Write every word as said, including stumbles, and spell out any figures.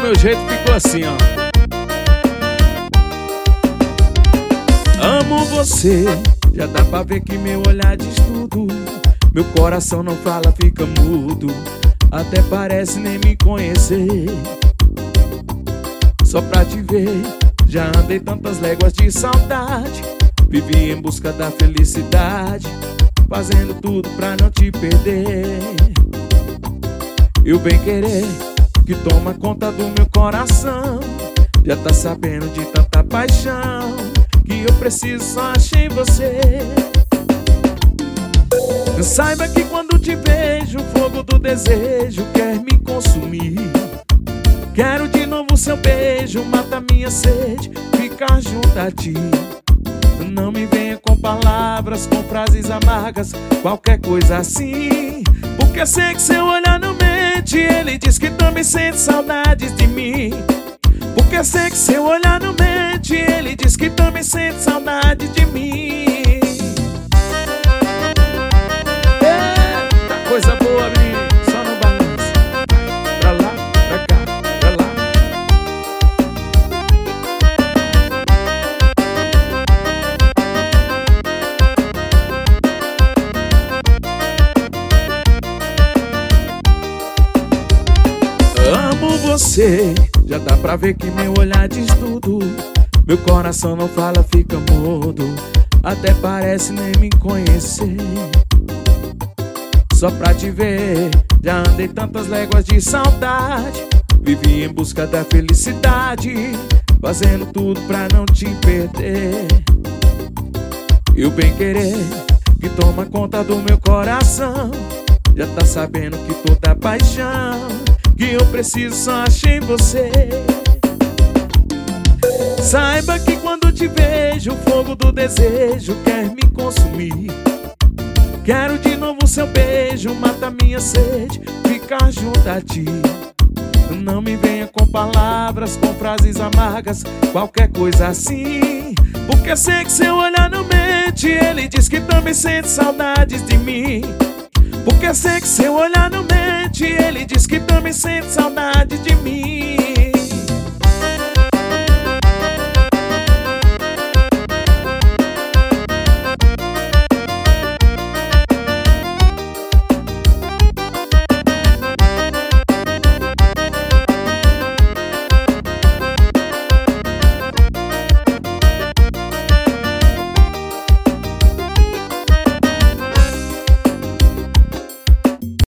meu jeito ficou assim, ó. Amo você, já dá pra ver que meu olhar diz tudo. Meu coração não fala, fica mudo. Até parece nem me conhecer. Só pra te ver, já andei tantas léguas de saudade. Vivi em busca da felicidade, fazendo tudo pra não te perder. E o bem querer que toma conta do meu coração já tá sabendo de tanta paixão que eu preciso só achar em você. Saiba que quando te vejo, o fogo do desejo quer me consumir. Quero de novo seu beijo, mata minha sede, ficar junto a ti. Não me venha com palavras, com frases amargas, qualquer coisa assim, porque sei que seu olhar não mente. Ele diz que também sente saudades de mim. Porque sei que seu olhar não mente. Ele diz que também sente saudade de mim. Eita, coisa boa, menino, só no balanço. Pra lá, pra cá, pra lá. Amo você, já dá pra ver que meu olhar diz tudo. Meu coração não fala, fica mudo. Até parece nem me conhecer. Só pra te ver, já andei tantas léguas de saudade. Vivi em busca da felicidade, fazendo tudo pra não te perder. E o bem querer que toma conta do meu coração já tá sabendo que toda paixão que eu preciso só achar em você. Saiba que quando te vejo, o fogo do desejo quer me consumir. Quero de novo seu beijo, mata minha sede, ficar junto a ti. Não me venha com palavras, com frases amargas, qualquer coisa assim, porque sei que seu olhar não mente. Ele diz que também sente saudades de mim. Porque sei que seu olhar não mente. Ele diz que também sente saudade de mim.